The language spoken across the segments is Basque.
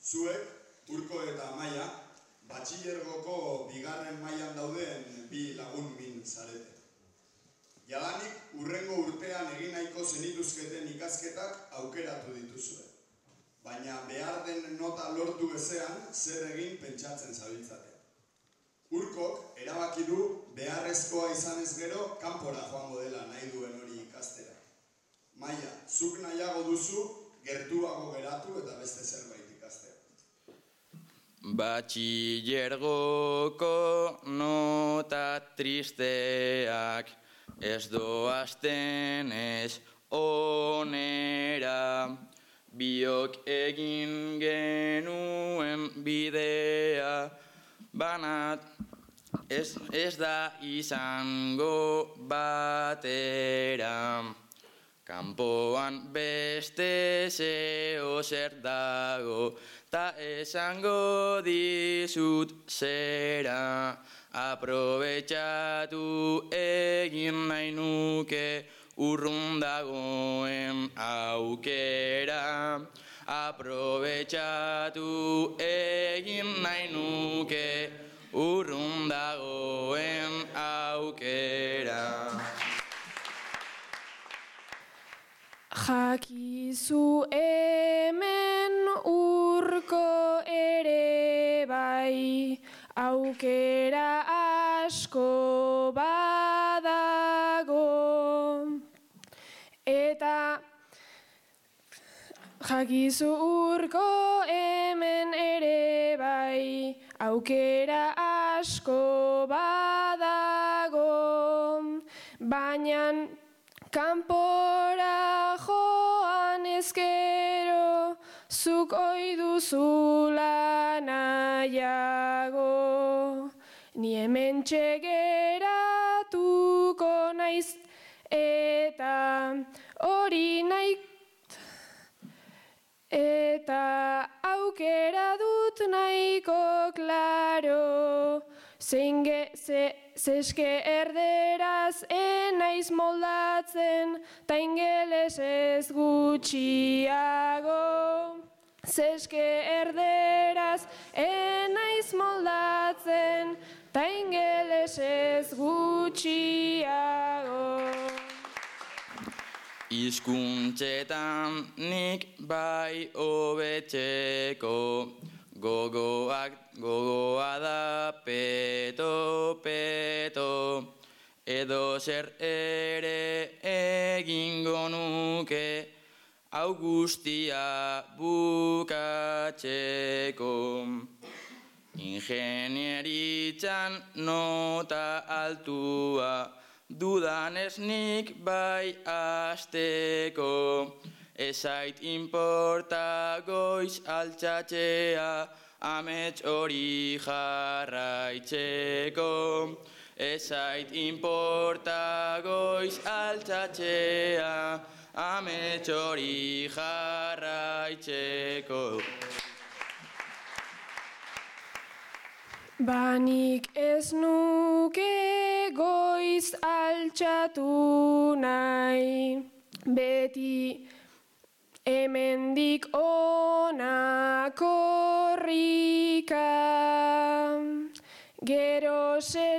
Zuek, Urko eta Amaia, batxilergoko bigarren mailan dauden bi lagun min zarete. Jadanik, hurrengo urtean egin nahiko zenituzketen ikasketak aukeratu dituzue. Baina behar den nota lortu ezean, zer egin pentsatzen zabiltzate. Urkok erabaki du beharrezkoa izanez gero kanpora joango dela nahi duen hori ikastera. Maia, zuk nahiago duzu gertuago geratu eta beste zerbait ikastea. Batxilergoko nota tristeak ez doazten ez onera, biok egin genuen bidea, banat ez da izango batera. Kanpoan beste zeo zer dago, ta esango dizut zera. Aprobetxatu egin nahi nuke urrun dagoen aukera. Aprobetxatu egin nahi nuke urrun dagoen aukera. Jakizu hemen Urko ere bai, aukera asko badago. Eta jakizu Urko hemen ere bai, aukera asko badago. Baina kanpora joan ezkero, zuk ohi duzula nahiago. Ni hementxe geratuko naiz eta hori nahi eta aukera dut nahiko klaro. Zeske erderaz enaiz moldatzen, ta ingelesez gutxiago. Zeske erderaz enaiz moldatzen, ta ingelesez gutxiago. Hizkuntzetan nik bai hobetzeko, gogoa da peto, edo zer ere egingo nuke, hau guztia bukatzeko. Ingenieritzan nota altua, dudanez nik bai asteko. Ezait inporta goiz altxatzea, amets hori jarraitzeko. Ezait inporta goiz altxatzea, amets hori jarraitzeko. Banik ez nuke goiz altxatu nahi, beti hemendik ona korrika. Gero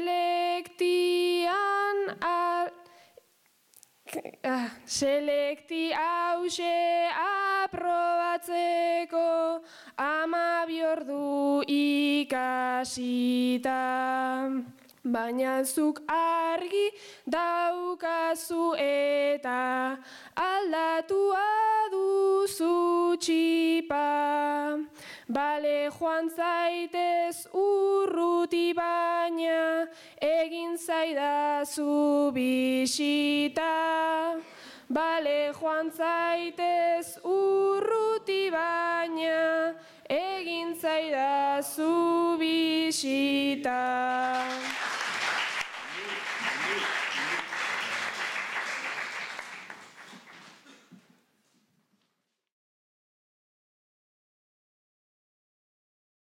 selekti hause aprobatzeko 12 ordu ikasita. Baina zuk argi daukazu eta aldatua duzu txipa. Bale joan zaitez urruti baina egin zaidazu bisita. Bale joan zaitez urruti baina egin zaidazu bisita.